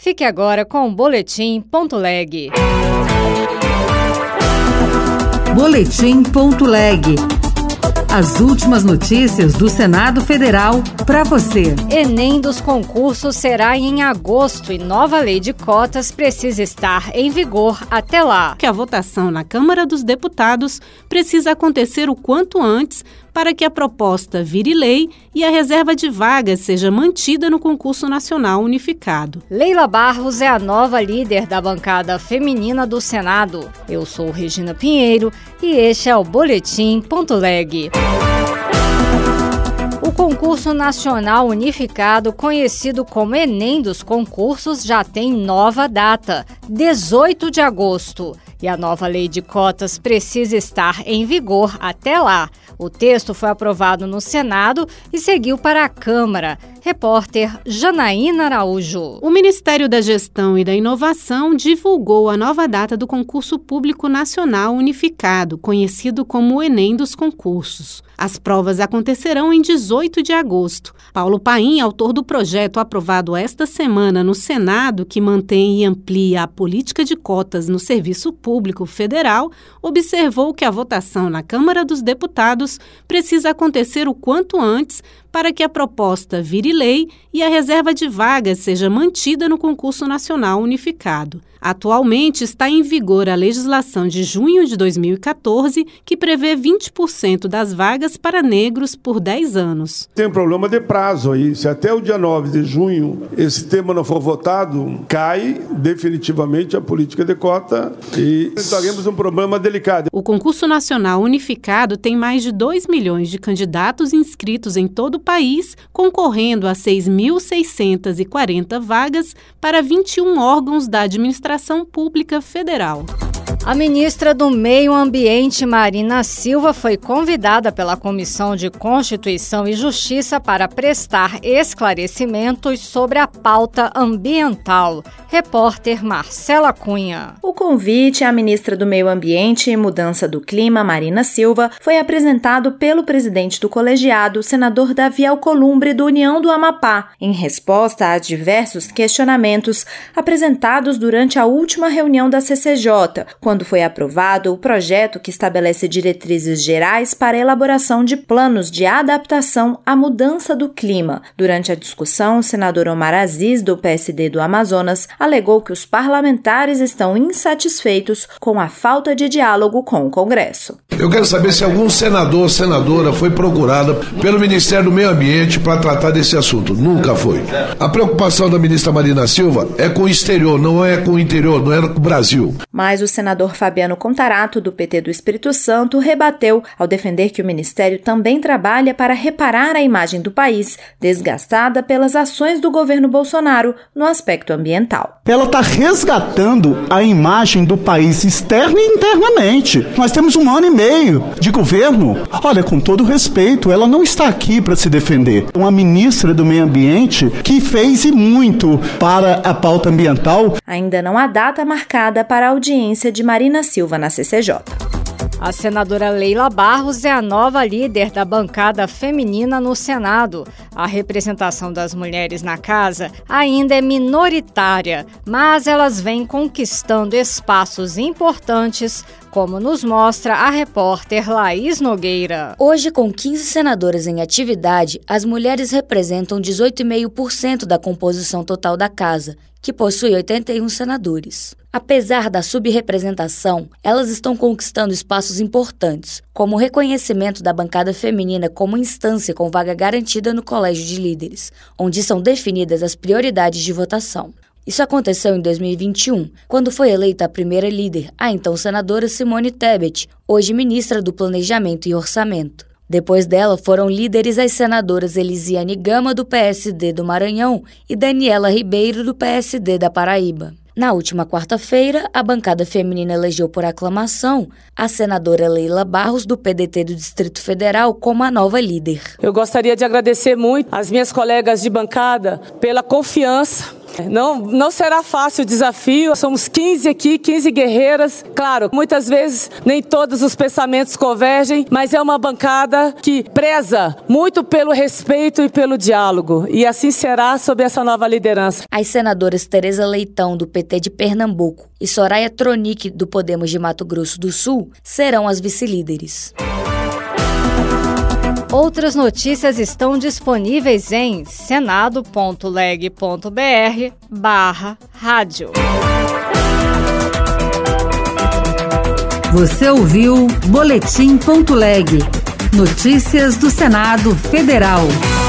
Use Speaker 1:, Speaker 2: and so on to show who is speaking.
Speaker 1: Fique agora com o Boletim.leg.
Speaker 2: Boletim.leg. As últimas notícias do Senado Federal para você.
Speaker 1: Enem dos concursos será em agosto e nova lei de cotas precisa estar em vigor até lá.
Speaker 3: Que a votação na Câmara dos Deputados precisa acontecer o quanto antes para que a proposta vire lei e a reserva de vagas seja mantida no concurso nacional unificado.
Speaker 1: Leila Barros é a nova líder da bancada feminina do Senado. Eu sou Regina Pinheiro e este é o Boletim.leg. O concurso nacional unificado, conhecido como Enem dos concursos, já tem nova data, 18 de agosto. E a nova lei de cotas precisa estar em vigor até lá. O texto foi aprovado no Senado e seguiu para a Câmara. Repórter Janaína Araújo.
Speaker 3: O Ministério da Gestão e da Inovação divulgou a nova data do Concurso Público Nacional Unificado, conhecido como o Enem dos concursos. As provas acontecerão em 18 de agosto. Paulo Paim, autor do projeto aprovado esta semana no Senado, que mantém e amplia a política de cotas no Serviço Público Federal, observou que a votação na Câmara dos Deputados precisa acontecer o quanto antes para que a proposta vire lei e a reserva de vagas seja mantida no concurso nacional unificado. Atualmente está em vigor a legislação de junho de 2014, que prevê 20% das vagas para negros por 10 anos.
Speaker 4: Tem um problema de prazo aí. Se até o dia 9 de junho esse tema não for votado, cai definitivamente a política de cota e teremos um problema delicado.
Speaker 3: O concurso nacional unificado tem mais de 2 milhões de candidatos inscritos em todo o país, concorrendo a 6.640 vagas para 21 órgãos da administração pública federal.
Speaker 1: A ministra do Meio Ambiente, Marina Silva, foi convidada pela Comissão de Constituição e Justiça para prestar esclarecimentos sobre a pauta ambiental. Repórter Marcela Cunha.
Speaker 5: O convite à ministra do Meio Ambiente e Mudança do Clima, Marina Silva, foi apresentado pelo presidente do colegiado, senador Davi Alcolumbre, do União do Amapá, em resposta a diversos questionamentos apresentados durante a última reunião da CCJ, quando foi aprovado o projeto que estabelece diretrizes gerais para a elaboração de planos de adaptação à mudança do clima. Durante a discussão, o senador Omar Aziz, do PSD do Amazonas, alegou que os parlamentares estão insatisfeitos com a falta de diálogo com o Congresso.
Speaker 6: Eu quero saber se algum senador ou senadora foi procurada pelo Ministério do Meio Ambiente para tratar desse assunto. Nunca foi. A preocupação da ministra Marina Silva é com o exterior, não é com o interior, não é com o Brasil.
Speaker 5: Mas o senador Fabiano Contarato, do PT do Espírito Santo, rebateu ao defender que o Ministério também trabalha para reparar a imagem do país, desgastada pelas ações do governo Bolsonaro no aspecto ambiental.
Speaker 7: Ela está resgatando a imagem do país externa e internamente. Nós temos 1 ano e meio de governo. Olha, com todo respeito, ela não está aqui para se defender. Uma ministra do Meio Ambiente que fez e muito para a pauta ambiental.
Speaker 5: Ainda não há data marcada para a audiência de Marina Silva na CCJ.
Speaker 1: A senadora Leila Barros é a nova líder da bancada feminina no Senado. A representação das mulheres na casa ainda é minoritária, mas elas vêm conquistando espaços importantes, como nos mostra a repórter Laís Nogueira.
Speaker 8: Hoje, com 15 senadoras em atividade, as mulheres representam 18,5% da composição total da casa, que possui 81 senadores. Apesar da subrepresentação, elas estão conquistando espaços importantes, como o reconhecimento da bancada feminina como instância com vaga garantida no Colégio de Líderes, onde são definidas as prioridades de votação. Isso aconteceu em 2021, quando foi eleita a primeira líder, a então senadora Simone Tebet, hoje ministra do Planejamento e Orçamento. Depois dela foram líderes as senadoras Elisiane Gama, do PSD do Maranhão, e Daniela Ribeiro, do PSD da Paraíba. Na última quarta-feira, a bancada feminina elegeu por aclamação a senadora Leila Barros, do PDT do Distrito Federal, como a nova líder.
Speaker 9: Eu gostaria de agradecer muito às minhas colegas de bancada pela confiança Não será fácil o desafio, somos 15 aqui, 15 guerreiras. Claro, muitas vezes nem todos os pensamentos convergem, mas é uma bancada que preza muito pelo respeito e pelo diálogo. E assim será sob essa nova liderança.
Speaker 8: As senadoras Tereza Leitão, do PT de Pernambuco, e Soraya Tronic, do Podemos de Mato Grosso do Sul, serão as vice-líderes.
Speaker 1: Outras notícias estão disponíveis em senado.leg.br/rádio.
Speaker 2: Você ouviu Boletim.leg. Notícias do Senado Federal.